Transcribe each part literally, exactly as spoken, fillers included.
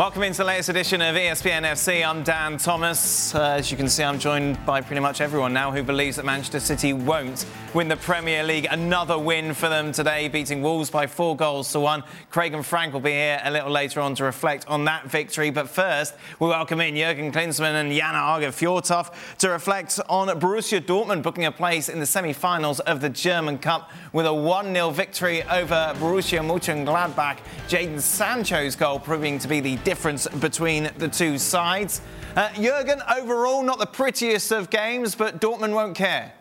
Welcome into the latest edition of E S P N F C. I'm Dan Thomas. Uh, as you can see, I'm joined by pretty much everyone now who believes that Manchester City won't win the Premier League. Another win for them today, beating Wolves by four goals to one. Craig and Frank will be here a little later on to reflect on that victory. But first, we welcome in Jurgen Klinsmann and Jan Åge Fjørtoft to reflect on Borussia Dortmund booking a place in the semi-finals of the German Cup with a one nil victory over Borussia Mönchengladbach. Jadon Sancho's goal proving to be the difference between the two sides. Uh, Jurgen, overall, not the prettiest of games, but Dortmund won't care.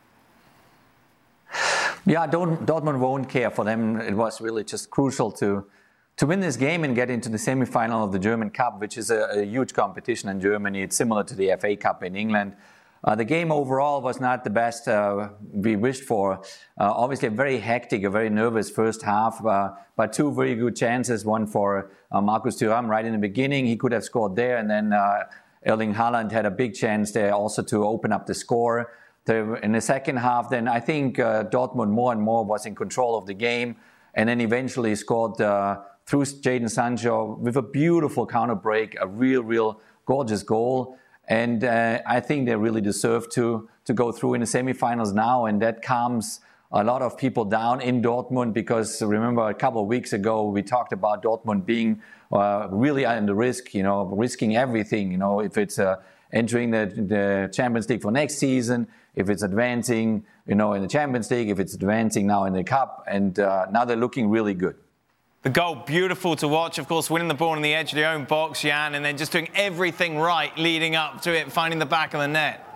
Yeah, Dortmund won't care. For them, it was really just crucial to to win this game and get into the semi-final of the German Cup, which is a, a huge competition in Germany. It's similar to the F A Cup in England. Uh, the game overall was not the best uh, we wished for. Uh, obviously, a very hectic, a very nervous first half, uh, but two very good chances. One for uh, Marcus Thuram right in the beginning. He could have scored there, and then uh, Erling Haaland had a big chance there also to open up the score. The, in the second half, then I think uh, Dortmund more and more was in control of the game, and then eventually scored uh, through Jadon Sancho with a beautiful counter break, a real, real gorgeous goal. And uh, I think they really deserve to to go through in the semifinals now, and that calms a lot of people down in Dortmund, because remember a couple of weeks ago we talked about Dortmund being uh, really under risk, you know, risking everything, you know, if it's uh, entering the, the Champions League for next season, if it's advancing, you know, in the Champions League, if it's advancing now in the Cup, and uh, now they're looking really good. The goal, beautiful to watch, of course, winning the ball on the edge of their own box, Jan, and then just doing everything right leading up to it, finding the back of the net.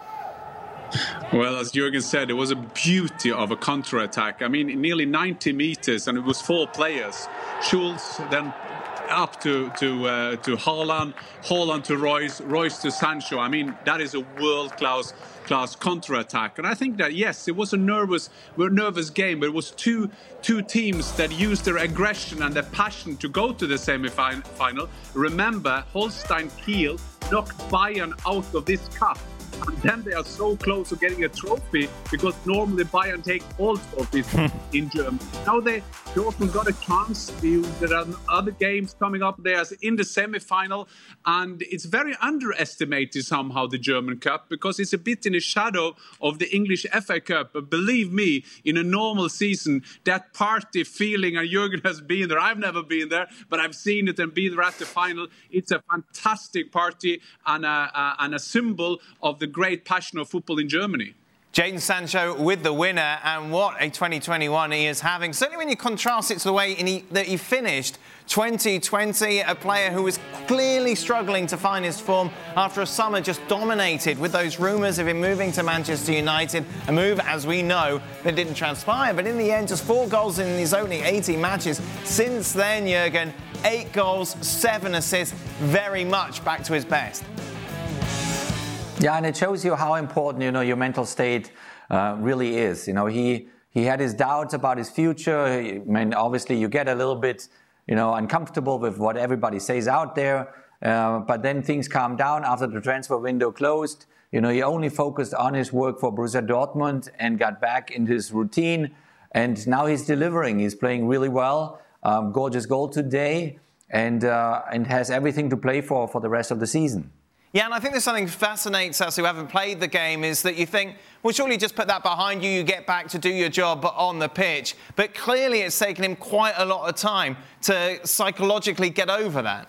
Well, as Jurgen said, it was a beauty of a counter-attack. I mean, nearly ninety meters, and it was four players. Schulz, then up to to uh, to Haaland, Haaland to Royce, Royce to Sancho. I mean, that is a world-class class counter-attack. And I think that, yes, it was a nervous, nervous game, but it was two two teams that used their aggression and their passion to go to the semi-final. Remember, Holstein Kiel knocked Bayern out of this cup. And then they are so close to getting a trophy, because normally Bayern take all trophies in Germany. Now they Dortmund got a chance. There are other games coming up there in the semi-final, and it's very underestimated somehow, the German Cup, because it's a bit in the shadow of the English F A Cup. But believe me, in a normal season, that party feeling, and Jurgen has been there, I've never been there, but I've seen it and been there at the final. It's a fantastic party and a, a, and a symbol of the great passion of football in Germany. Jadon Sancho with the winner, and what a twenty twenty-one he is having. Certainly when you contrast it to the way in he, that he finished twenty twenty, a player who was clearly struggling to find his form after a summer just dominated with those rumours of him moving to Manchester United, a move, as we know, that didn't transpire. But in the end, just four goals in his only eighty matches. Since then, Jurgen, eight goals, seven assists, very much back to his best. Yeah, and it shows you how important, you know, your mental state uh, really is. You know, he he had his doubts about his future. I mean, obviously, you get a little bit, you know, uncomfortable with what everybody says out there. Uh, but then things calmed down after the transfer window closed. You know, he only focused on his work for Borussia Dortmund and got back into his routine. And now he's delivering. He's playing really well. Um, gorgeous goal today, and uh, and has everything to play for for the rest of the season. Yeah, and I think there's something that fascinates us who haven't played the game, is that you think, well, surely just put that behind you, you get back to do your job on the pitch. But clearly it's taken him quite a lot of time to psychologically get over that.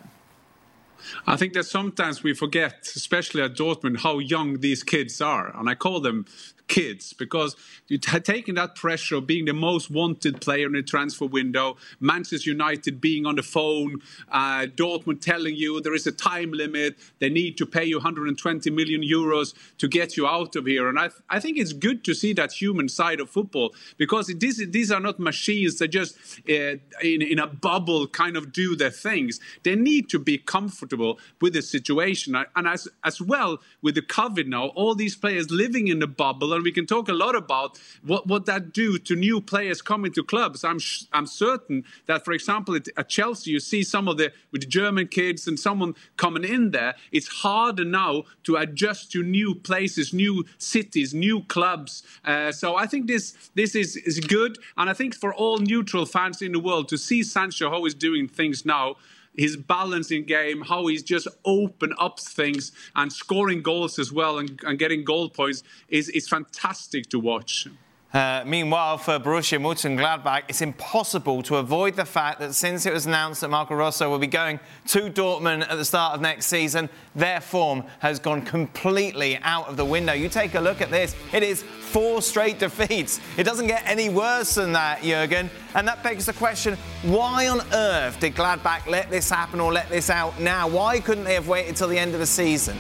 I think that sometimes we forget, especially at Dortmund, how young these kids are. And I call them kids, because you're taking that pressure of being the most wanted player in the transfer window, Manchester United being on the phone, uh, Dortmund telling you there is a time limit, they need to pay you one hundred twenty million euros to get you out of here. And I, th- I think it's good to see that human side of football, because it is, these are not machines that just uh, in, in a bubble kind of do their things. They need to be comfortable with the situation. And as, as well with the COVID now, all these players living in the bubble, and we can talk a lot about what what that do to new players coming to clubs. I'm sh- I'm certain that, for example, at, at Chelsea, you see some of the with the German kids and someone coming in there. It's harder now to adjust to new places, new cities, new clubs. Uh, so I think this this is is good, and I think for all neutral fans in the world to see Sancho how he's doing things now. his balancing game, how he's just open up things and scoring goals as well and, and getting goal points is, is fantastic to watch. Uh, meanwhile, for Borussia Mönchengladbach, it's impossible to avoid the fact that since it was announced that Marco Rose will be going to Dortmund at the start of next season, their form has gone completely out of the window. You take a look at this, it is four straight defeats. It doesn't get any worse than that, Jurgen. And that begs the question, why on earth did Gladbach let this happen or let this out now? Why couldn't they have waited till the end of the season?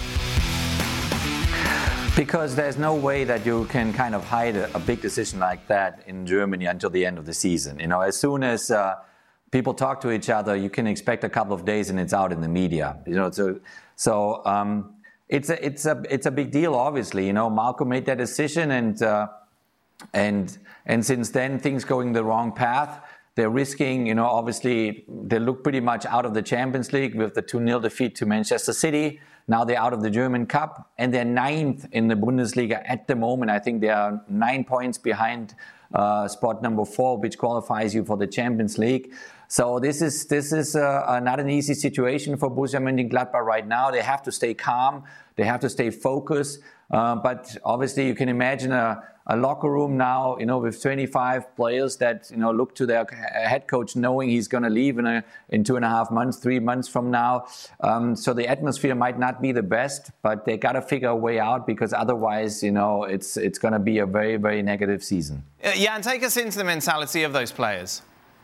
Because there's no way that you can kind of hide a, a big decision like that in Germany until the end of the season. You know, as soon as uh, people talk to each other, you can expect a couple of days and it's out in the media. You know, so so um, it's a it's a it's a big deal. Obviously, you know, Marco made that decision, and uh, and and since then things going the wrong path. They're risking, you know, obviously they look pretty much out of the Champions League with the two nil defeat to Manchester City. Now they're out of the German Cup and they're ninth in the Bundesliga at the moment. I think they are nine points behind uh, spot number four, which qualifies you for the Champions League. So this is this is uh, not an easy situation for Borussia Mönchengladbach right now. They have to stay calm. They have to stay focused. Uh, but obviously, you can imagine a, a locker room now, you know, with twenty-five players that, you know, look to their head coach knowing he's going to leave in a, in two and a half months, three months from now. Um, so the atmosphere might not be the best, but they got to figure a way out, because otherwise, you know, it's it's going to be a very, very negative season. Uh, yeah, and take us into the mentality of those players.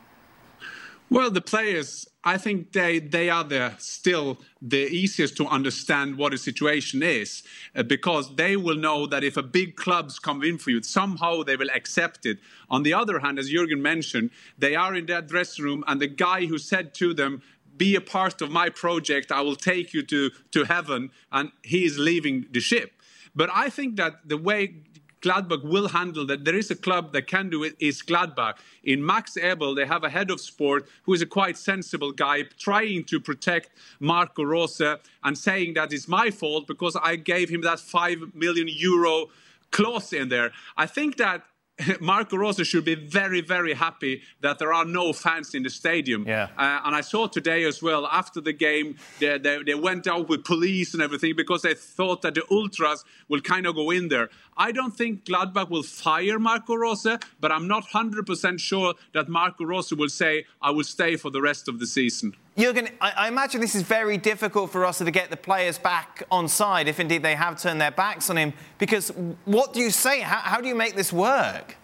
Well, the players, I think they, they are the, still the easiest to understand what the situation is, uh, because they will know that if a big club's come in for you, somehow they will accept it. On the other hand, as Jurgen mentioned, they are in that dressing room, and the guy who said to them, be a part of my project, I will take you to, to heaven, and he is leaving the ship. But I think that the way Gladbach will handle that, there is a club that can do it, is Gladbach. In Max Ebel, they have a head of sport who is a quite sensible guy, trying to protect Marco Rose and saying that it's my fault because I gave him that five million euro clause in there. I think that Marco Rose should be very, very happy that there are no fans in the stadium. Yeah. Uh, and I saw today as well, after the game, they, they, they went out with police and everything because they thought that the ultras will kind of go in there. I don't think Gladbach will fire Marco Rose, but I'm not one hundred percent sure that Marco Rose will say, I will stay for the rest of the season. Jurgen, I, I imagine this is very difficult for Rose to get the players back on side, if indeed they have turned their backs on him, because what do you say? How, how do you make this work?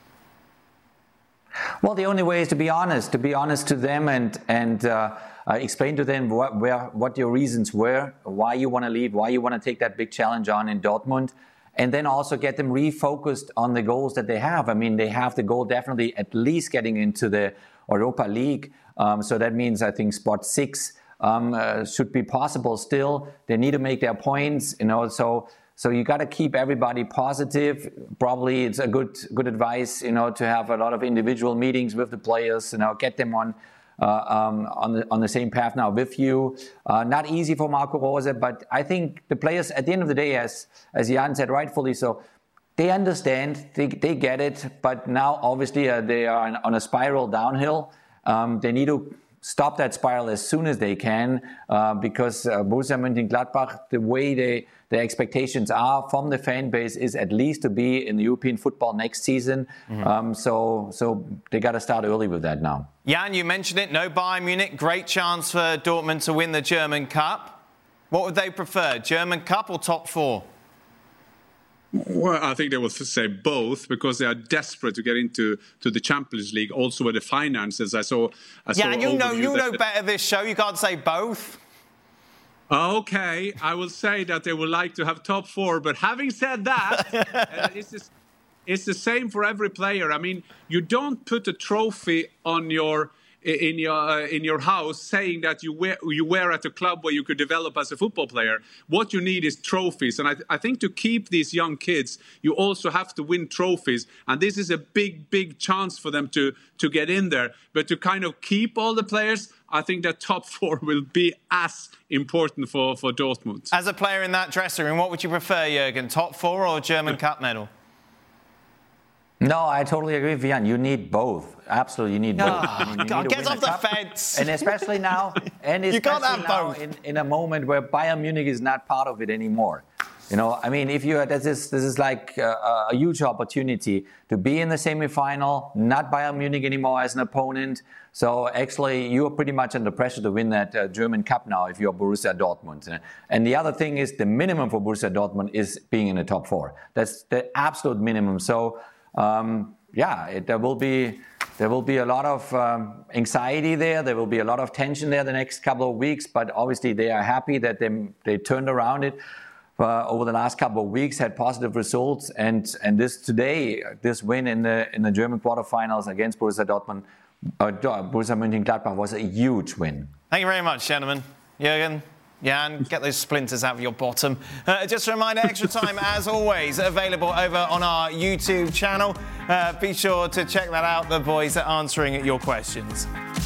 Well, the only way is to be honest, to be honest to them and and uh, uh, explain to them what, where, what your reasons were, why you want to leave, why you want to take that big challenge on in Dortmund, and then also get them refocused on the goals that they have. I mean, they have the goal definitely at least getting into the Europa League. Um, so that means, I think, spot six um, uh, should be possible still. They need to make their points, you know, so... So you got to keep everybody positive. Probably it's a good good advice, you know, to have a lot of individual meetings with the players, you know, get them on uh, um, on the on the same path now with you. Uh, not easy for Marco Rose, but I think the players at the end of the day, as as Jan said rightfully so, they understand, they they get it. But now obviously uh, they are on, on a spiral downhill. Um, they need to stop that spiral as soon as they can, uh, because uh, Borussia Mönchengladbach, the way they the expectations are from the fan base is at least to be in the European football next season. Mm-hmm. Um, so, so they got to start early with that now. Jan, you mentioned it. No Bayern Munich. Great chance for Dortmund to win the German Cup. What would they prefer, German Cup or top four? Well, I think they will say both, because they are desperate to get into to the Champions League. Also, with the finances, I saw. I yeah, saw and you know, you know that, better this show. You can't say both. Okay, I will say that they would like to have top four. But having said that, uh, it's, just, it's the same for every player. I mean, you don't put a trophy on your in your uh, in your house saying that you wear you wear at a club where you could develop as a football player. What you need is trophies, and I, I think to keep these young kids, you also have to win trophies. And this is a big, big chance for them to to get in there. But to kind of keep all the players, I think that top four will be as important for, for Dortmund. As a player in that dressing room, what would you prefer, Jurgen? Top four or German Cup medal? No, I totally agree with Jan. You need both. Absolutely, you need both. Oh, I mean, you God, need to get win off a the cup. fence. And especially now, and You can't especially have now both. in, in a moment where Bayern Munich is not part of it anymore. You know, I mean, if you this is this is like a, a huge opportunity to be in the semi-final, not Bayern Munich anymore as an opponent. So actually, you are pretty much under pressure to win that uh, German Cup now if you're Borussia Dortmund. And the other thing is, the minimum for Borussia Dortmund is being in the top four. That's the absolute minimum. So um, yeah, it, there will be there will be a lot of um, anxiety there. There will be a lot of tension there the next couple of weeks. But obviously, they are happy that they they turned around it. Uh, over the last couple of weeks, had positive results, and and this today, this win in the in the German quarterfinals against Borussia Dortmund, uh, Borussia Mönchengladbach was a huge win. Thank you very much, gentlemen. Jürgen, Jan, get those splinters out of your bottom. Uh, just a reminder, Extra Time, as always, available over on our YouTube channel. Uh, be sure to check that out. The boys are answering your questions.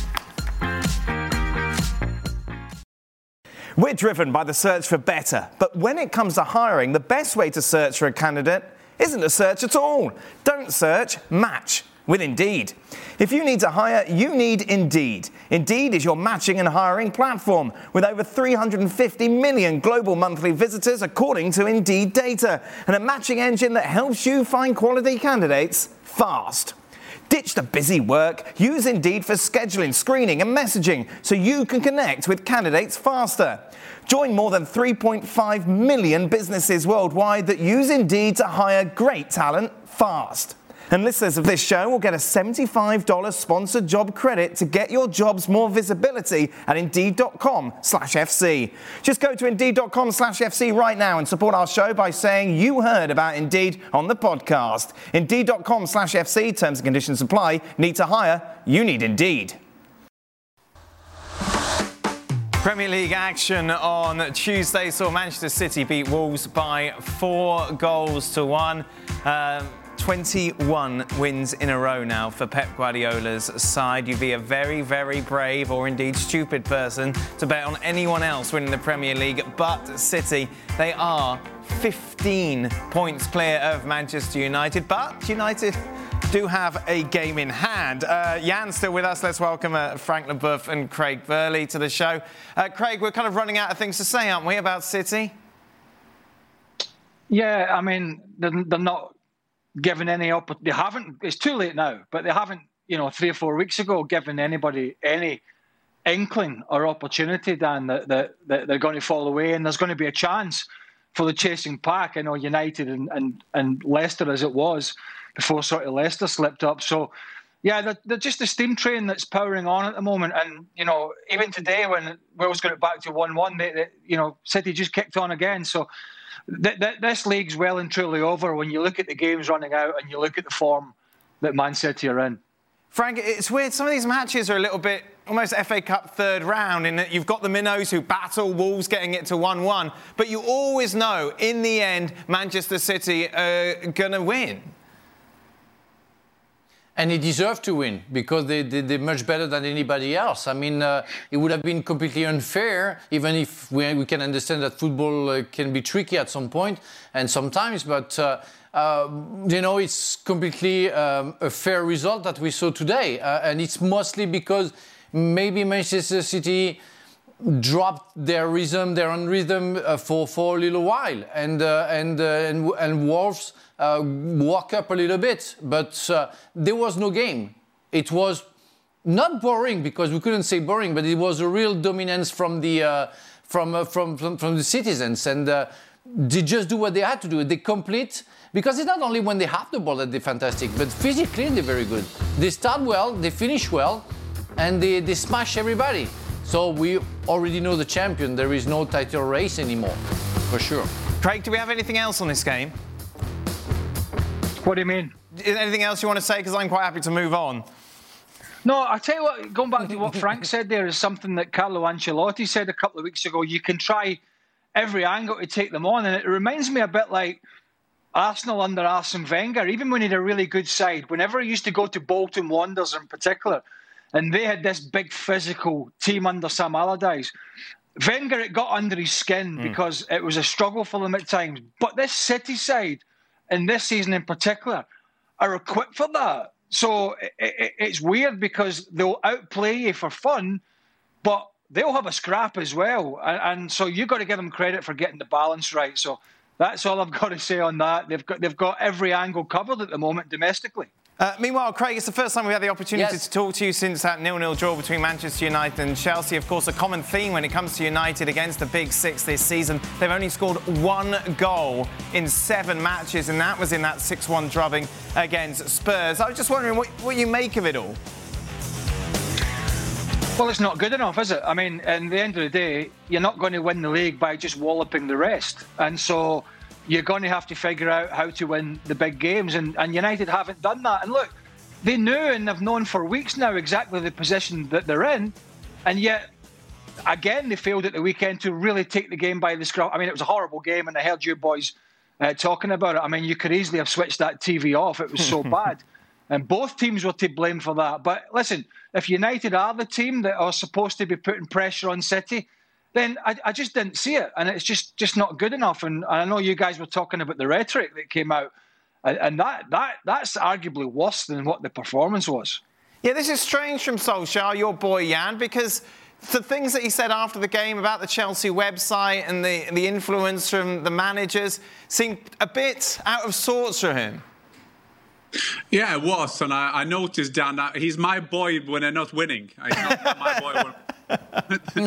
We're driven by the search for better, but when it comes to hiring, the best way to search for a candidate isn't to search at all. Don't search, match with Indeed. If you need to hire, you need Indeed. Indeed is your matching and hiring platform with over three hundred fifty million global monthly visitors according to Indeed data, and a matching engine that helps you find quality candidates fast. Ditch the busy work. Use Indeed for scheduling, screening and messaging so you can connect with candidates faster. Join more than three point five million businesses worldwide that use Indeed to hire great talent fast. And listeners of this show will get a seventy-five dollars sponsored job credit to get your jobs more visibility at Indeed.com slash FC. Just go to Indeed.com slash FC right now and support our show by saying you heard about Indeed on the podcast. Indeed.com slash FC, terms and conditions apply. Need to hire? You need Indeed. Premier League action on Tuesday saw Manchester City beat Wolves by four goals to one. Um, twenty-one wins in a row now for Pep Guardiola's side. You'd be a very, very brave or indeed stupid person to bet on anyone else winning the Premier League but City. They are fifteen points clear of Manchester United, but United do have a game in hand. Uh, Jan's still with us. Let's welcome uh, Frank Leboeuf and Craig Burley to the show. Uh, Craig, we're kind of running out of things to say, aren't we, about City? Yeah, I mean, they're, they're not given any opportunity. They haven't. It's too late now, but they haven't, you know, three or four weeks ago, given anybody any inkling or opportunity, Dan, that, that, that they're going to fall away and there's going to be a chance for the chasing pack. I know United and, and, and Leicester as it was before sort of Leicester slipped up. So, yeah, they're, they're just a steam train that's powering on at the moment. And, you know, even today when Wales got it back to one one, they, they, you know, City just kicked on again. So th- th- this league's well and truly over when you look at the games running out and you look at the form that Man City are in. Frank, it's weird. Some of these matches are a little bit almost F A Cup third round in that you've got the minnows who battle Wolves getting it to one one. But you always know, in the end, Manchester City are going to win. And they deserve to win because they, they, they're much better than anybody else. I mean, uh, it would have been completely unfair, even if we, we can understand that football uh, can be tricky at some point and sometimes, but, uh, uh, you know, it's completely um, a fair result that we saw today. Uh, and it's mostly because maybe Manchester City dropped their rhythm, their own rhythm uh, for, for a little while. And, uh, and, uh, and, and Wolves Uh, walk up a little bit, but uh, there was no game. It was not boring because we couldn't say boring, but it was a real dominance from the uh, from, uh, from from from the citizens, and uh, they just do what they had to do. They complete because it's not only when they have the ball that they're fantastic, but physically they're very good. They start well, they finish well, and they they smash everybody. So we already know the champion. There is no title race anymore, for sure. Craig, do we have anything else on this game? What do you mean? Anything else you want to say? Because I'm quite happy to move on. No, I tell you what, going back to what Frank said there is something that Carlo Ancelotti said a couple of weeks ago. You can try every angle to take them on. And it reminds me a bit like Arsenal under Arsene Wenger, even when he had a really good side. Whenever he used to go to Bolton Wanderers in particular, and they had this big physical team under Sam Allardyce, Wenger, it got under his skin mm. because it was a struggle for them at times. But this City side, and this season in particular, are equipped for that. So it, it, it's weird because they'll outplay you for fun, but they'll have a scrap as well. And, and so you've got to give them credit for getting the balance right. So that's all I've got to say on that. They've got they've got every angle covered at the moment domestically. Uh, meanwhile, Craig, it's the first time we've had the opportunity Yes. to talk to you since that nil-nil draw between Manchester United and Chelsea. Of course, a common theme when it comes to United against the Big Six this season. They've only scored one goal in seven matches, and that was in that six one drubbing against Spurs. I was just wondering what, what you make of it all. Well, it's not good enough, is it? I mean, at the end of the day, you're not going to win the league by just walloping the rest. And so you're going to have to figure out how to win the big games. And, and United haven't done that. And look, they knew and have known for weeks now exactly the position that they're in. And yet, again, they failed at the weekend to really take the game by the scruff. I mean, it was a horrible game, and I heard you boys uh, talking about it. I mean, you could easily have switched that T V off. It was so bad. And both teams were to blame for that. But listen, if United are the team that are supposed to be putting pressure on City, then I, I just didn't see it. And it's just, just not good enough. And I know you guys were talking about the rhetoric that came out. And, and that that that's arguably worse than what the performance was. Yeah, this is strange from Solskjaer, your boy Jan, because the things that he said after the game about the Chelsea website and the, the influence from the managers seemed a bit out of sorts for him. Yeah, it was, and I, I noticed Dan that he's my boy when they're not winning. He's not my boy when. so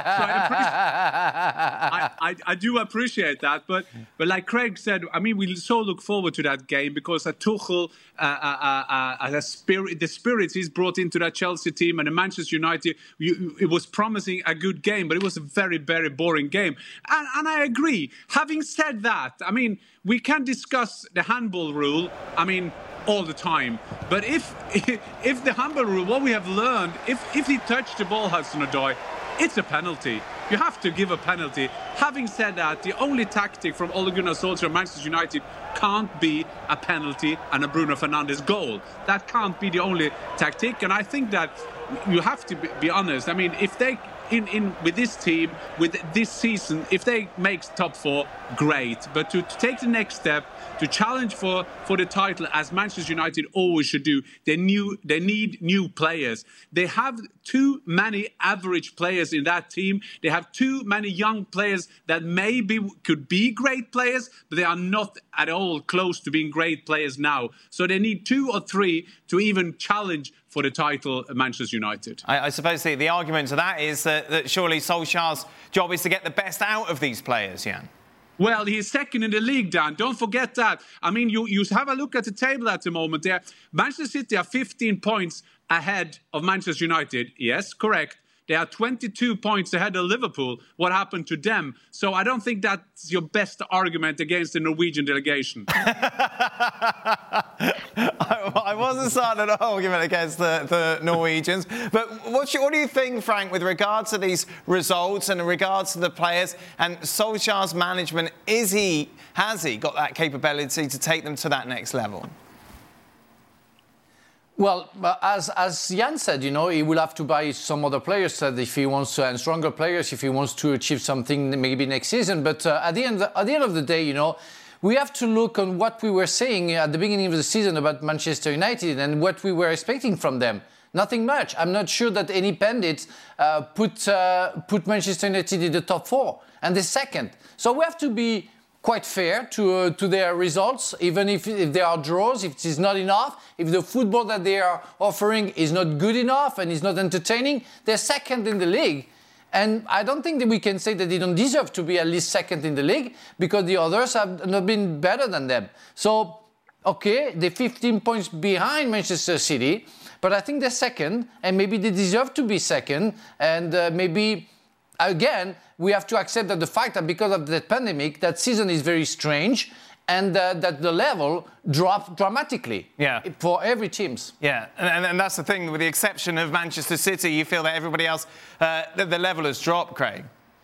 I, I, I do appreciate that, but but like Craig said, I mean, we so look forward to that game because a Tuchel, uh, uh, uh, uh, a spirit, the spirits he's brought into that Chelsea team and the Manchester United, you, it was promising a good game, but it was a very, very boring game. And, and I agree. Having said that, I mean, we can discuss the handball rule. I mean. All the time, but if if the handball rule, what we have learned, if if he touched the ball, Hudson-Odoi, it's a penalty. You have to give a penalty. Having said that, the only tactic from Ole Gunnar Solskjaer and Manchester United can't be a penalty and a Bruno Fernandes goal. That can't be the only tactic, and I think that you have to be, be honest. I mean, if they in, in with this team, with this season, if they make top four, great. But to, to take the next step, to challenge for, for the title, as Manchester United always should do, they new they need new players. They have too many average players in that team. They have too many young players that maybe could be great players, but they are not at all close to being great players now. So they need two or three to even challenge for the title at Manchester United. I, I suppose the, the argument to that is that, that surely Solskjaer's job is to get the best out of these players, Jan. Well, he's second in the league, Dan. Don't forget that. I mean, you, you have a look at the table at the moment there. Manchester City are fifteen points ahead of Manchester United. Yes, correct. They are twenty-two points ahead of Liverpool. What happened to them? So I don't think that's your best argument against the Norwegian delegation. I, I wasn't starting an argument against the, the Norwegians. But what, you, what do you think, Frank, with regards to these results and in regards to the players and Solskjaer's management? Is he, has he got that capability to take them to that next level? Well, as as Jan said, you know, he will have to buy some other players that if he wants to, and stronger players if he wants to achieve something maybe next season. But uh, at the end, at the end of the day, you know, we have to look on what we were saying at the beginning of the season about Manchester United and what we were expecting from them. Nothing much. I'm not sure that any pundit uh, put uh, put Manchester United in the top four and the second. So we have to be quite fair to uh, to their results, even if, if there are draws, if it is not enough, if the football that they are offering is not good enough and is not entertaining, they're second in the league. And I don't think that we can say that they don't deserve to be at least second in the league because the others have not been better than them. So, okay, they're fifteen points behind Manchester City, but I think they're second, and maybe they deserve to be second, and uh, maybe... Again, we have to accept that the fact that because of the pandemic, that season is very strange and uh, that the level dropped dramatically yeah. for every teams. Yeah, and, and that's the thing, with the exception of Manchester City, you feel that everybody else, uh, the, the level has dropped, Craig.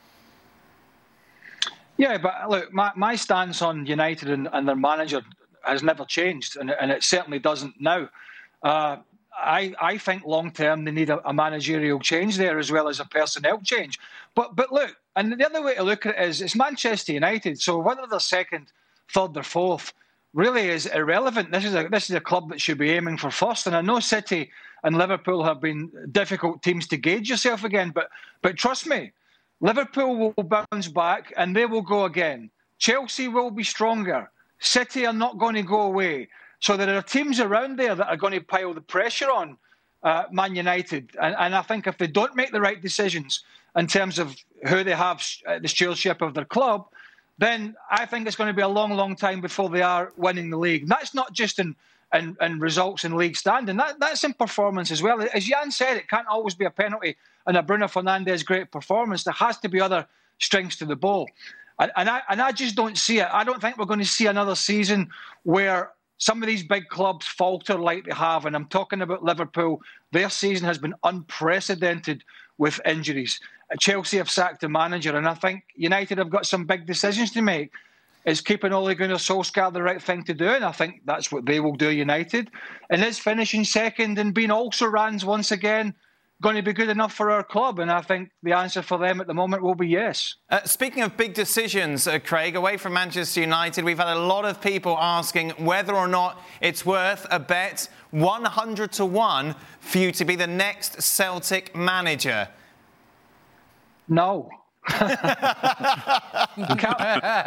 Yeah, but look, my, my stance on United and, and their manager has never changed, and, and it certainly doesn't now. Uh, I, I think long-term they need a, a managerial change there as well as a personnel change. But but look, and the other way to look at it is it's Manchester United, so whether they're second, third or fourth, really is irrelevant. This is a this is a club that should be aiming for first. And I know City and Liverpool have been difficult teams to gauge yourself again, but but trust me, Liverpool will bounce back and they will go again. Chelsea will be stronger. City are not going to go away. So there are teams around there that are going to pile the pressure on uh, Man United. And, and I think if they don't make the right decisions in terms of who they have uh, the stewardship of their club, then I think it's going to be a long, long time before they are winning the league. And that's not just in, in, in results in league standing. That, that's in performance as well. As Jan said, it can't always be a penalty and a Bruno Fernandes great performance. There has to be other strings to the bow. And, and, I, and I just don't see it. I don't think we're going to see another season where some of these big clubs falter like they have. And I'm talking about Liverpool. Their season has been unprecedented with injuries. Chelsea have sacked the manager, and I think United have got some big decisions to make. Is keeping Ole Gunnar Solskjaer the right thing to do? And I think that's what they will do, United. And is finishing second and being also rans once again going to be good enough for our club? And I think the answer for them at the moment will be yes. Uh, speaking of big decisions, uh, Craig, away from Manchester United, we've had a lot of people asking whether or not it's worth a bet one hundred to one for you to be the next Celtic manager. No. can't, can't,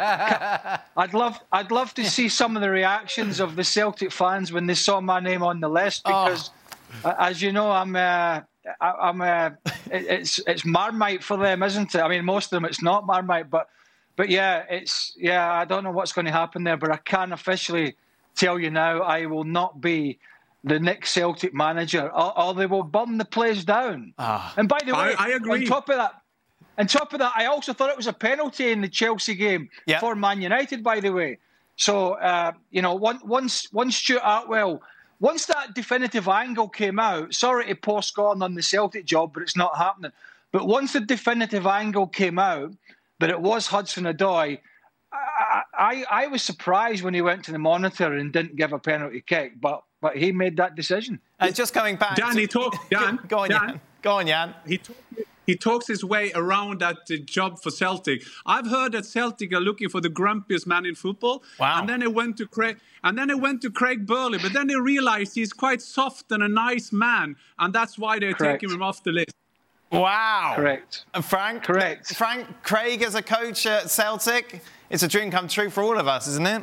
I'd love I'd love to see some of the reactions of the Celtic fans when they saw my name on the list, because oh. as you know, I'm uh, I'm uh, it's it's Marmite for them, isn't it? I mean, most of them it's not Marmite, but but yeah, it's yeah. I don't know what's going to happen there, but I can officially tell you now, I will not be the next Celtic manager, or, or they will burn the place down. Oh. And by the way, I, I agree. on top of that. On top of that, I also thought it was a penalty in the Chelsea game yep. for Man United, by the way. So, uh, you know, once, once, once Stuart Artwell, once that definitive angle came out, sorry to pour scorn on the Celtic job, but it's not happening. But once the definitive angle came out that it was Hudson-Odoi, I, I, I was surprised when he went to the monitor and didn't give a penalty kick, but but he made that decision. And just going back... Dan, to, he talked... Dan, go on, Dan, Jan. Go on, Jan. He talked... He talks his way around that uh, job for Celtic. I've heard that Celtic are looking for the grumpiest man in football. Wow. And then it went to Craig. And then it went to Craig Burley. But then they realised he's quite soft and a nice man, and that's why they're Correct. taking him off the list. Wow. Correct. And Frank. Correct. Frank, Craig as a coach at Celtic, it's a dream come true for all of us, isn't it?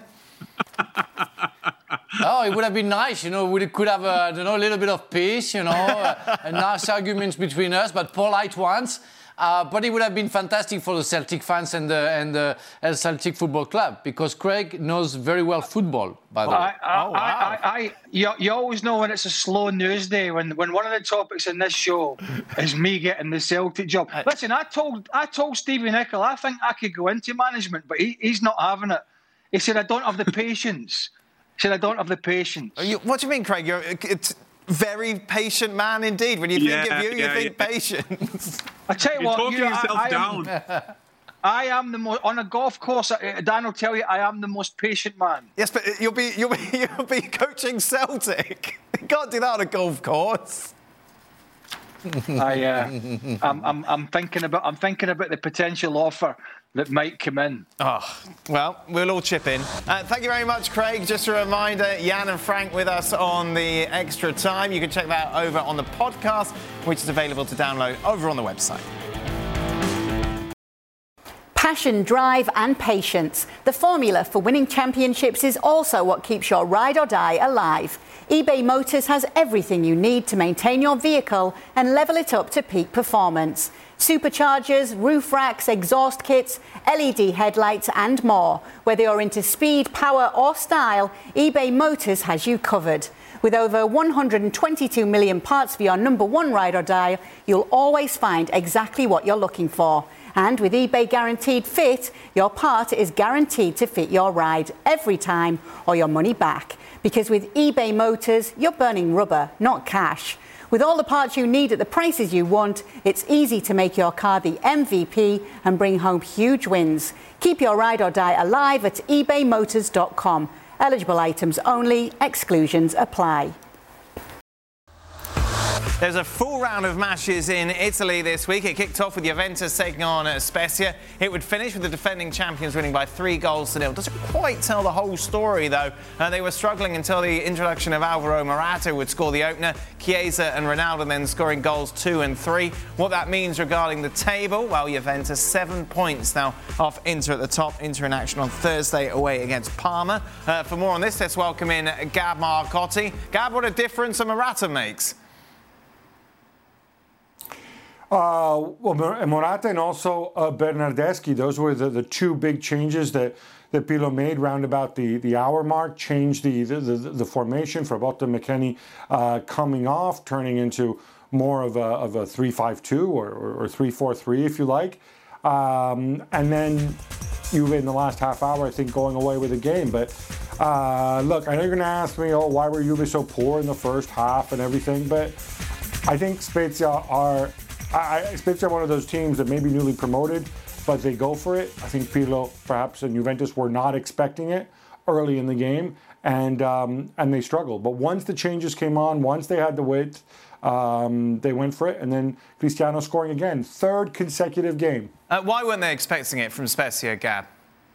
Oh, it would have been nice, you know. We could have, uh, you know, a little bit of peace, you know, uh, and nice arguments between us, but polite ones. Uh, but it would have been fantastic for the Celtic fans and the and the uh, Celtic Football Club, because Craig knows very well football, by the well, way. I, I, oh, wow. I, I, I, you, you always know when it's a slow news day, when, when one of the topics in this show is me getting the Celtic job. I, Listen, I told I told Stevie Nicol I think I could go into management, but he, he's not having it. He said, I don't have the patience. He said, I don't have the patience. You, what do you mean, Craig? You're a very patient man indeed. When you think yeah, of you, yeah, you think yeah. patience. I tell you You're what, talking you, yourself I, I down. Am, I am the most, on a golf course, Dan will tell you, I am the most patient man. Yes, but you'll be, you'll be, you'll be coaching Celtic. You can't do that on a golf course. I, uh, I'm, I'm, I'm thinking about, I'm thinking about the potential offer that might come in. Oh, well, we'll all chip in. Uh, thank you very much, Craig. Just a reminder, Jan and Frank with us on the Extra Time. You can check that out over on the podcast, which is available to download over on the website. Passion, drive and patience. The formula for winning championships is also what keeps your ride or die alive. eBay Motors has everything you need to maintain your vehicle and level it up to peak performance. Superchargers, roof racks, exhaust kits, L E D headlights and more. Whether you're into speed, power or style, eBay Motors has you covered. With over one hundred twenty-two million parts for your number one ride or die, you'll always find exactly what you're looking for. And with eBay Guaranteed Fit, your part is guaranteed to fit your ride every time or your money back. Because with eBay Motors, you're burning rubber, not cash. With all the parts you need at the prices you want, it's easy to make your car the M V P and bring home huge wins. Keep your ride or die alive at ebay motors dot com. Eligible items only, exclusions apply. There's a full round of matches in Italy this week. It kicked off with Juventus taking on Spezia. It would finish with the defending champions winning by three goals to nil. Doesn't quite tell the whole story, though. Uh, they were struggling until the introduction of Alvaro Morata would score the opener. Chiesa and Ronaldo then scoring goals two and three. What that means regarding the table, well, Juventus seven points now off Inter at the top. Inter in action on Thursday away against Parma. Uh, for more on this, let's welcome in Gab Marcotti. Gab, what a difference a Morata makes. Uh, well, Morata and also uh, Bernardeschi, those were the, the two big changes that, that Pirlo made round about the, the hour mark, changed the, the, the, the formation for Botta McKennie uh, coming off, turning into more of a, of a three five two or, or, or three four three, if you like. Um, and then Juve in the last half hour, I think, going away with the game. But uh, look, I know you're going to ask me, oh, why were Juve so poor in the first half and everything? But I think Spezia are... I, Spezia are one of those teams that may be newly promoted, but they go for it. I think Pirlo, perhaps, and Juventus were not expecting it early in the game, and um, and they struggled. But once the changes came on, once they had the width, um, they went for it. And then Cristiano scoring again, third consecutive game. Uh, why weren't they expecting it from Spezia, Gab?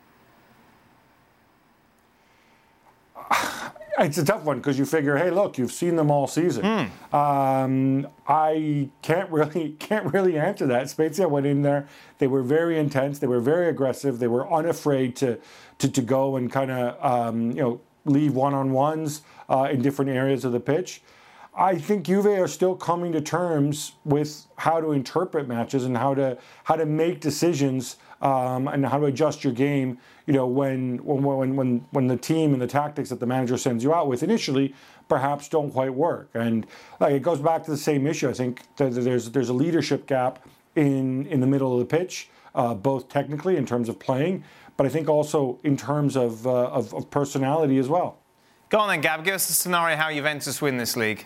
It's a tough one because you figure, hey, look, you've seen them all season. Mm. Um, I can't really can't really answer that. Spezia went in there; they were very intense, they were very aggressive, they were unafraid to to, to go and kind of um, you know leave one-on-ones uh, in different areas of the pitch. I think Juve are still coming to terms with how to interpret matches and how to how to make decisions um, and how to adjust your game. You know, when when when when the team and the tactics that the manager sends you out with initially perhaps don't quite work. And like it goes back to the same issue. I think that there's there's a leadership gap in in the middle of the pitch, uh, both technically in terms of playing, but I think also in terms of, uh, of of personality as well. Go on then, Gab. Give us a scenario how Juventus win this league.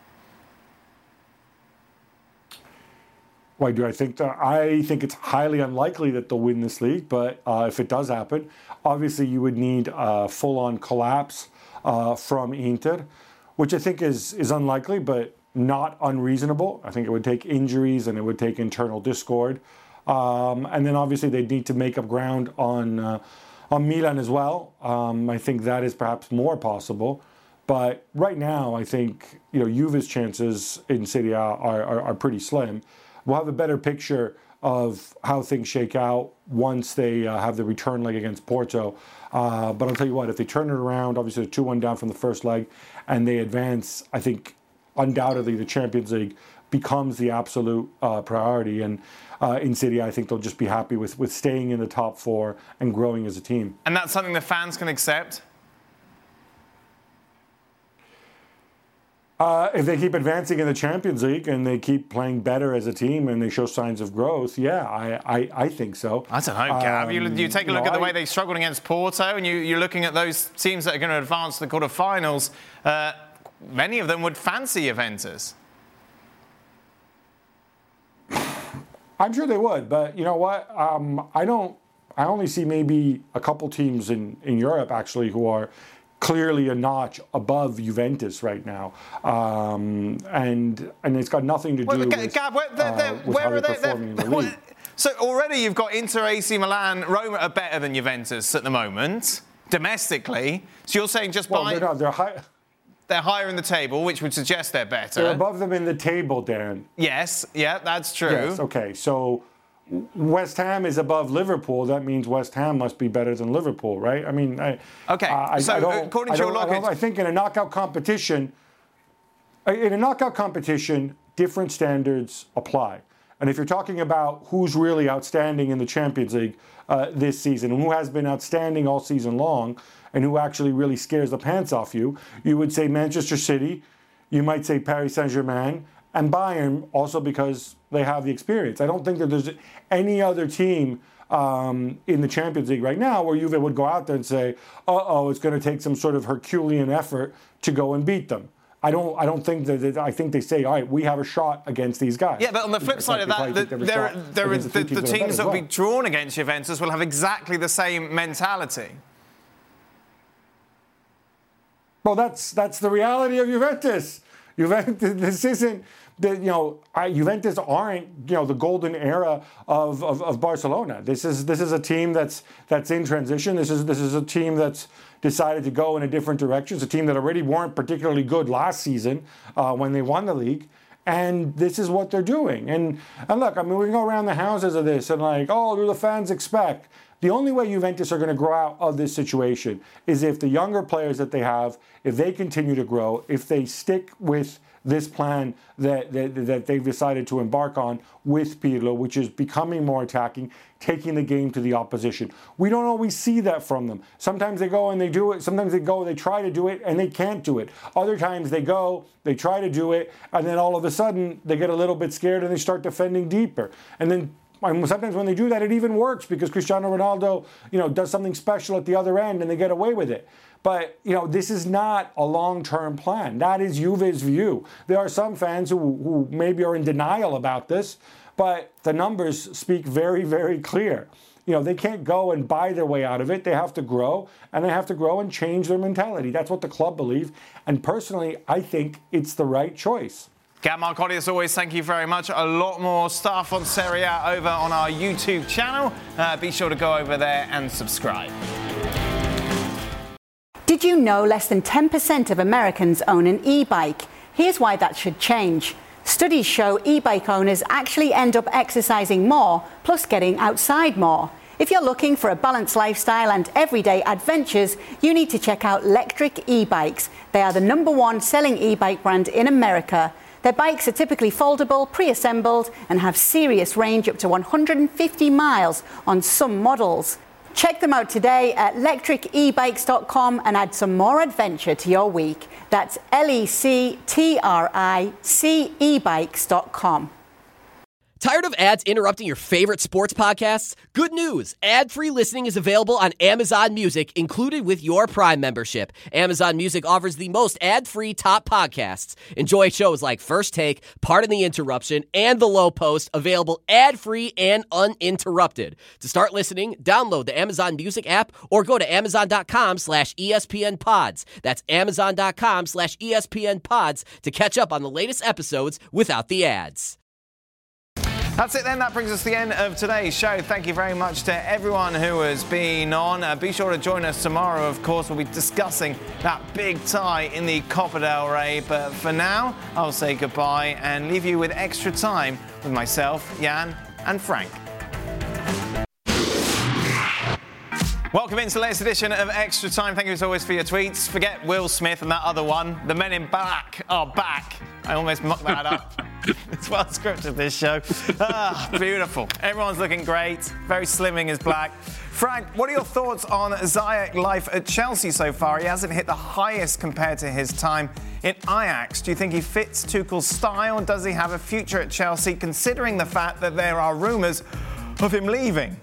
Why do I think that? I think it's highly unlikely that they'll win this league, but uh, if it does happen, obviously you would need a full-on collapse uh, from Inter, which I think is is unlikely, but not unreasonable. I think it would take injuries and it would take internal discord, um, and then obviously they'd need to make up ground on uh, on Milan as well. Um, I think that is perhaps more possible. But right now, I think you know Juve's chances in Serie A are, are, are pretty slim. We'll have a better picture of how things shake out once they uh, have the return leg against Porto. Uh, but I'll tell you what, if they turn it around, obviously they're two one down from the first leg, and they advance, I think undoubtedly the Champions League becomes the absolute uh, priority. And uh, in Serie A, I think they'll just be happy with, with staying in the top four and growing as a team. And that's something the fans can accept? Uh, if they keep advancing in the Champions League and they keep playing better as a team and they show signs of growth, yeah, I, I, I think so. I don't know, Gab. Um, you, you take a look you know, at the I, way they struggled against Porto, and you, you're looking at those teams that are going to advance to the quarterfinals. Uh, many of them would fancy Juventus. I'm sure they would, but you know what? Um, I don't. I only see maybe a couple teams in, in Europe actually who are clearly a notch above Juventus right now, um, and and it's got nothing to do well, with, Gab, where, they're, they're, uh, with where how are they're they? performing in the league. So already you've got Inter, A C Milan, Roma are better than Juventus at the moment, domestically. So you're saying just well, by... They're, not, they're, high, they're higher in the table, which would suggest they're better. They're above them in the table, Dan. Yes, yeah, that's true. Yes, okay, so West Ham is above Liverpool. That means West Ham must be better than Liverpool, right? I mean, I, okay. Uh, I, so I don't, according I to your don't, logic, I, I think in a knockout competition, in a knockout competition, different standards apply. And if you're talking about who's really outstanding in the Champions League uh, this season and who has been outstanding all season long and who actually really scares the pants off you, you would say Manchester City, you might say Paris Saint-Germain, and Bayern also because they have the experience. I don't think that there's any other team um, in the Champions League right now where Juve would go out there and say, uh-oh, it's going to take some sort of Herculean effort to go and beat them. I don't. I don't think that. I think they say, all right, we have a shot against these guys. Yeah, but on the flip side of that, the, there, there is, the, the teams that will be drawn against Juventus will have exactly the same mentality. Well, that's that's the reality of Juventus. Juventus, this isn't, the, you know, I, Juventus aren't, you know, the golden era of, of, of Barcelona. This is this is a team that's that's in transition. This is this is a team that's decided to go in a different direction. It's a team that already weren't particularly good last season uh, when they won the league. And this is what they're doing. And, and look, I mean, we can go around the houses of this and like, oh, what do the fans expect? The only way Juventus are going to grow out of this situation is if the younger players that they have, if they continue to grow, if they stick with this plan that, that, that they've decided to embark on with Pirlo, which is becoming more attacking, taking the game to the opposition. We don't always see that from them. Sometimes they go and they do it. Sometimes they go, they try to do it, and they can't do it. Other times they go, they try to do it, and then all of a sudden they get a little bit scared and they start defending deeper. And then sometimes when they do that, it even works because Cristiano Ronaldo, you know, does something special at the other end and they get away with it. But, you know, this is not a long-term plan. That is Juve's view. There are some fans who, who maybe are in denial about this, but the numbers speak very, very clear. You know, they can't go and buy their way out of it. They have to grow, and they have to grow and change their mentality. That's what the club believe. And personally, I think it's the right choice. Gab Marcotti, as always, thank you very much. A lot more stuff on Serie A over on our YouTube channel. Uh, be sure to go over there and subscribe. Did you know less than ten percent of Americans own an e-bike? Here's why that should change. Studies show e-bike owners actually end up exercising more, plus getting outside more. If you're looking for a balanced lifestyle and everyday adventures, you need to check out Lectric e-bikes. They are the number one selling e-bike brand in America. Their bikes are typically foldable, pre-assembled, and have serious range up to one hundred fifty miles on some models. Check them out today at lectric e bikes dot com and add some more adventure to your week. That's L E C T R I C e bikes dot com. Tired of ads interrupting your favorite sports podcasts? Good news! Ad-free listening is available on Amazon Music, included with your Prime membership. Amazon Music offers the most ad-free top podcasts. Enjoy shows like First Take, Pardon the Interruption, and The Low Post, available ad-free and uninterrupted. To start listening, download the Amazon Music app or go to amazon.com slash ESPN pods. That's amazon.com slash ESPN pods to catch up on the latest episodes without the ads. That's it then. That brings us to the end of today's show. Thank you very much to everyone who has been on. Uh, be sure to join us tomorrow, of course. We'll be discussing that big tie in the Copa del Rey. But for now, I'll say goodbye and leave you with extra time with myself, Jan, and Frank. Welcome into the latest edition of Extra Time. Thank you as always for your tweets. Forget Will Smith and that other one. The Men in Black are back. I almost mucked that up. It's well scripted, this show. Ah, beautiful. Everyone's looking great. Very slimming is black. Frank, what are your thoughts on Ziyech's life at Chelsea so far? He hasn't hit the highest compared to his time in Ajax. Do you think he fits Tuchel's style? Does he have a future at Chelsea, considering the fact that there are rumours of him leaving?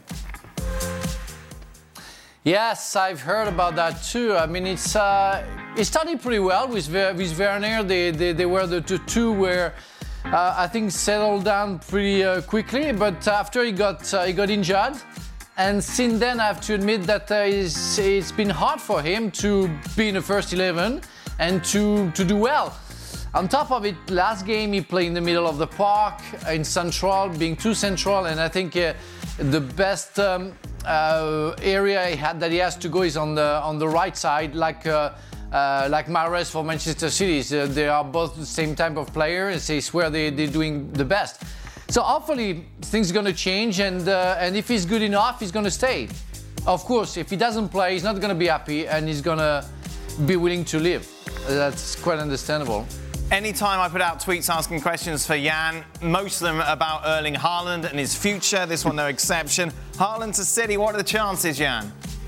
Yes, I've heard about that too. I mean, it's uh, it started pretty well with Ver- with Werner. They, they they were the two, two where uh, I think settled down pretty uh, quickly. But after he got uh, he got injured, and since then I have to admit that uh, it's, it's been hard for him to be in the first eleven and to to do well. On top of it, last game he played in the middle of the park in central, being too central, and I think uh, the best um, uh, area he had that he has to go is on the on the right side, like uh, uh, like Mahrez for Manchester City. So they are both the same type of players. It's where they they're doing the best. So hopefully things are gonna change, and uh, and if he's good enough, he's gonna stay. Of course, if he doesn't play, he's not gonna be happy, and he's gonna be willing to leave. That's quite understandable. Anytime I put out tweets asking questions for Jan, most of them about Erling Haaland and his future. This one, no exception. Haaland to City, what are the chances, Jan?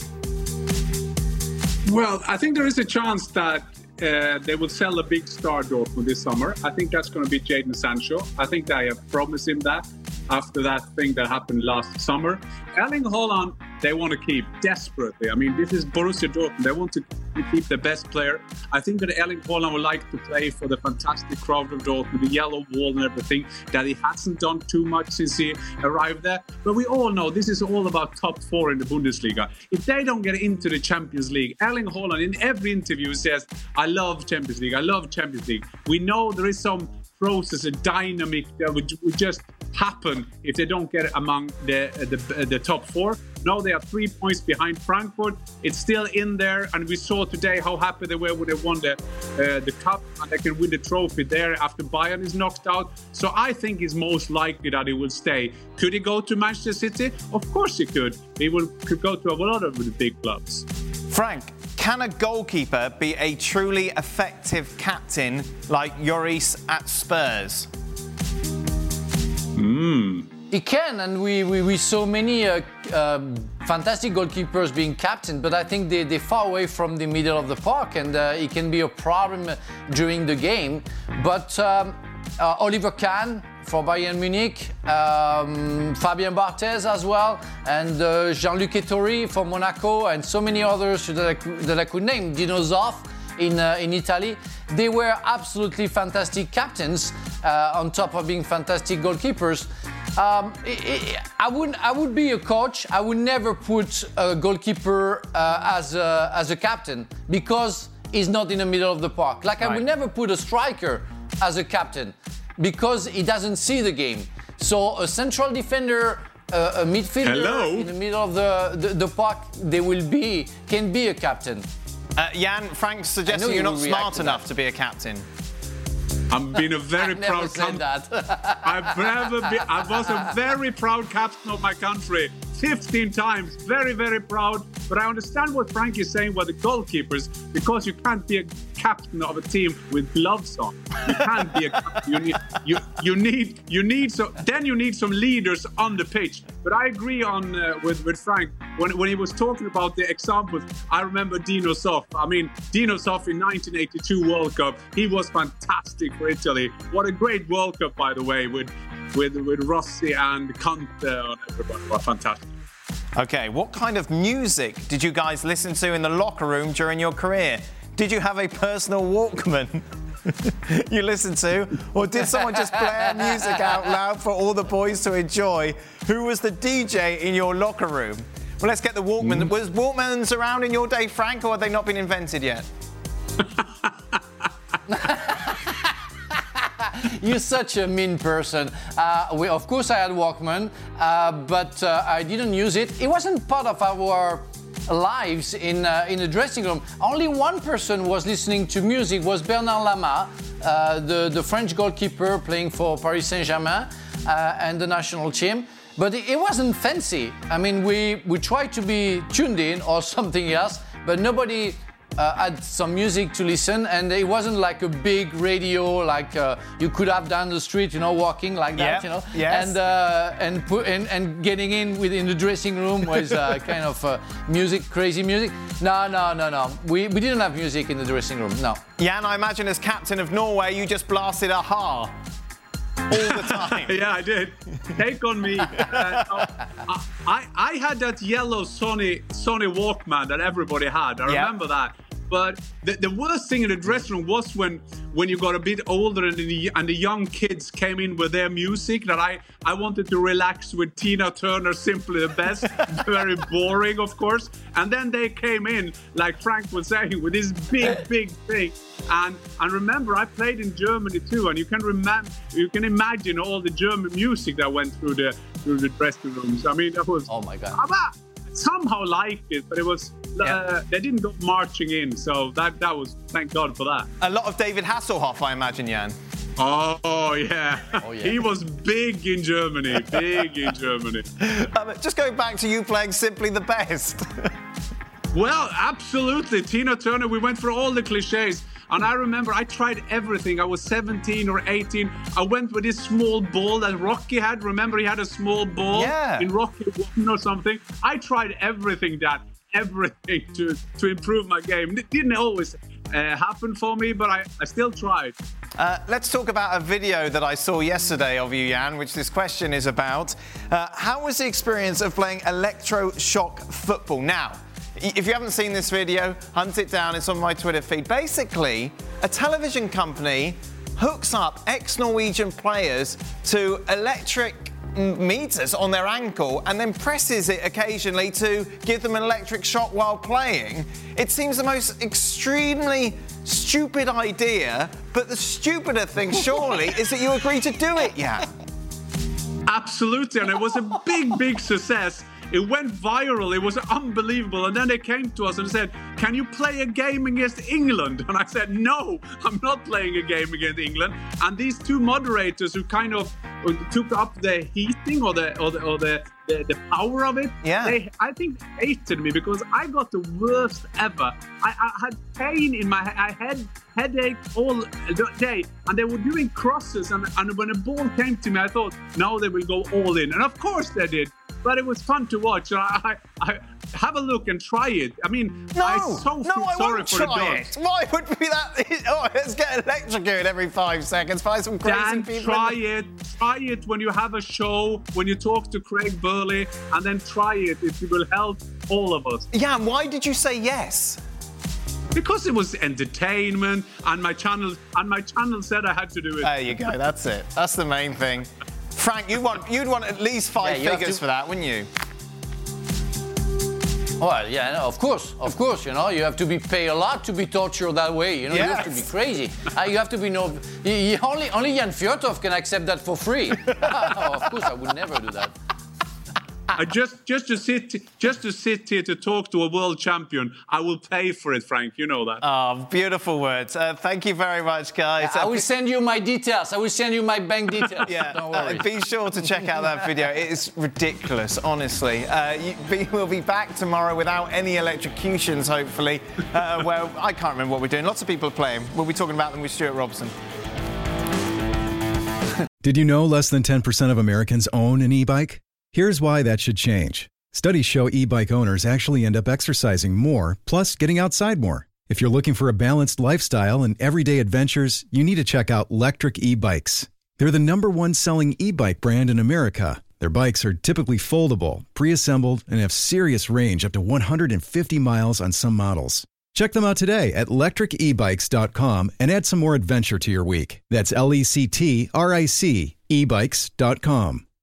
Well, I think there is a chance that uh, they will sell a big star Dortmund this summer. I think that's going to be Jadon Sancho. I think they have promised him that. after that thing that happened last summer. Erling Haaland, they want to keep desperately. I mean, this is Borussia Dortmund. They want to keep the best player. I think that Erling Haaland would like to play for the fantastic crowd of Dortmund, the yellow wall and everything, that he hasn't done too much since he arrived there. But we all know this is all about top four in the Bundesliga. If they don't get into the Champions League, Erling Haaland in every interview says, I love Champions League, I love Champions League. We know there is some process, a dynamic that would, would just happen if they don't get among the, the the top four. Now they are three points behind Frankfurt. It's still in there, and we saw today how happy they were when they won the uh, the cup, and they can win the trophy there after Bayern is knocked out. So I think it's most likely that he will stay. Could he go to Manchester City? Of course he could. He will could go to a lot of the big clubs. Frank, can a goalkeeper be a truly effective captain like Lloris at Spurs? Mm. He can, and we, we, we saw many uh, uh, fantastic goalkeepers being captain, but I think they, they're far away from the middle of the park, and uh, it can be a problem during the game. But um, uh, Oliver Kahn for Bayern Munich, um, Fabien Barthez as well, and uh, Jean-Luc Ettori for Monaco, and so many others that I, that I could name, Dino Zoff in, uh, in Italy. They were absolutely fantastic captains, uh, on top of being fantastic goalkeepers. Um, it, it, I would I would be a coach. I would never put a goalkeeper uh, as a, as a captain because he's not in the middle of the park. Like I right. would never put a striker as a captain because he doesn't see the game. So a central defender, uh, a midfielder Hello? in the middle of the, the, the park, they will be can be a captain. Uh, Jan, Frank's suggesting you you're not will react smart to enough that. to be a captain. I've been a very I never proud said captain. that. I've never been, I was a very proud captain of my country, fifteen times, very, very proud. But I understand what Frank is saying about the goalkeepers, because you can't be a captain of a team with gloves on. You can't be a captain. You need, you, you need, you need so. Then you need some leaders on the pitch. But I agree on uh, with with Frank when when he was talking about the examples. I remember Dino Zoff. I mean, Dino Zoff in nineteen eighty-two World Cup. He was fantastic for Italy. What a great World Cup, by the way, with with with Rossi and Conte and everybody. What fantastic. Okay, what kind of music did you guys listen to in the locker room during your career? Did you have a personal Walkman you listened to? Or did someone just play music out loud for all the boys to enjoy? Who was the D J in your locker room? Well, let's get the Walkman. Mm. Was Walkmans around in your day, Frank, or had they not been invented yet? You're such a mean person. Uh, we, of course, I had Walkman, uh, but uh, I didn't use it. It wasn't part of our lives in uh, in the dressing room. Only one person was listening to music. Was Bernard Lama, uh, the the French goalkeeper playing for Paris Saint-Germain uh, and the national team. But it, it wasn't fancy. I mean, we we tried to be tuned in or something else, but nobody. Uh, had some music to listen, and it wasn't like a big radio like uh, you could have down the street, you know, walking like that, Yep. you know, Yes. and uh, and, put, and and getting in within the dressing room was uh, kind of uh, music, crazy music. No, no, no, no. We we didn't have music in the dressing room. No. Jan, I imagine as captain of Norway, you just blasted a ha all the time. Yeah, I did. Take on me. Uh, I, I had that yellow Sony Sony Walkman that everybody had. I Yeah. remember that. But the, the worst thing in the dressing room was when, when you got a bit older and the, and the young kids came in with their music that I, I wanted to relax with Tina Turner, Simply the Best. Very boring, of course. And then they came in, like Frank was saying, with this big, big thing. And and remember, I played in Germany too, and you can remember, you can imagine all the German music that went through the through the dressing rooms. I mean, that was Oh my God. I somehow liked it, but it was uh, Yeah. they didn't go marching in, so that that was thank God for that. A lot of David Hasselhoff, I imagine, Jan. Oh yeah, Oh, yeah. he was big in Germany, big in Germany. Um, just going back to you playing Simply the Best. Well, absolutely. Tina Turner, we went for all the cliches. And I remember I tried everything. I was seventeen or eighteen. I went with this small ball that Rocky had. Remember, he had a small ball Yeah. in Rocky One or something. I tried everything, Dad. Everything to, to improve my game. It didn't always uh, happen for me, but I, I still tried. Uh, let's talk about a video that I saw yesterday of you, Jan, which this question is about. Uh, how was the experience of playing electroshock football? Now, if you haven't seen this video, hunt it down. It's on my Twitter feed. Basically, a television company hooks up ex-Norwegian players to electric meters on their ankle and then presses it occasionally to give them an electric shock while playing. It seems the most extremely stupid idea, but the stupider thing, surely, is that you agree to do it, yeah. Absolutely, and it was a big, big success. It went viral. It was unbelievable. And then they came to us and said, can you play a game against England? And I said, no, I'm not playing a game against England. And these two moderators who kind of took up the heating or the or the, or the, the, the power of it, yeah. they, I think, hated me because I got the worst ever. I, I had pain in my head. I had headache all day. And they were doing crosses. And, and when a ball came to me, I thought, now they will go all in. And of course they did. But it was fun to watch. I, I, I have a look and try it. I mean, no, I so no, feel I sorry won't for the try dogs. it. Why would be that? Oh, let's get electrocuted every five seconds. Find some crazy Dan, people. try the... it. Try it when you have a show, when you talk to Craig Burley, and then try it. It will help all of us. Yeah, and why did you say yes? Because it was entertainment, and my channel and my channel said I had to do it. There you go. That's it. That's the main thing. Frank, you want you'd want at least five yeah, figures to... for that, wouldn't you? Well, yeah, no, of course, of course, you know, you have to be paid a lot to be tortured that way, you know, yes. You have to be crazy. Uh, you have to be no, you, you only, only Jan Fjørtoft can accept that for free. Of course, I would never do that. I just, just to sit, just to sit here to talk to a world champion, I will pay for it, Frank. You know that. Oh, beautiful words. Uh, thank you very much, guys. Yeah, I will send you my details. I will send you my bank details. Yeah, don't worry. Uh, be sure to check out that video. It is ridiculous, honestly. Uh, you, be, we'll be back tomorrow without any electrocutions, hopefully. Uh, well, I can't remember what we're doing. Lots of people are playing. We'll be talking about them with Stuart Robson. Did you know less than ten percent of Americans own an e-bike? Here's why that should change. Studies show e-bike owners actually end up exercising more, plus getting outside more. If you're looking for a balanced lifestyle and everyday adventures, you need to check out Lectric e-bikes. They're the number one selling e-bike brand in America. Their bikes are typically foldable, pre-assembled, and have serious range up to one hundred fifty miles on some models. Check them out today at lectric e bikes dot com and add some more adventure to your week. That's L E C T R I C e bikes dot com.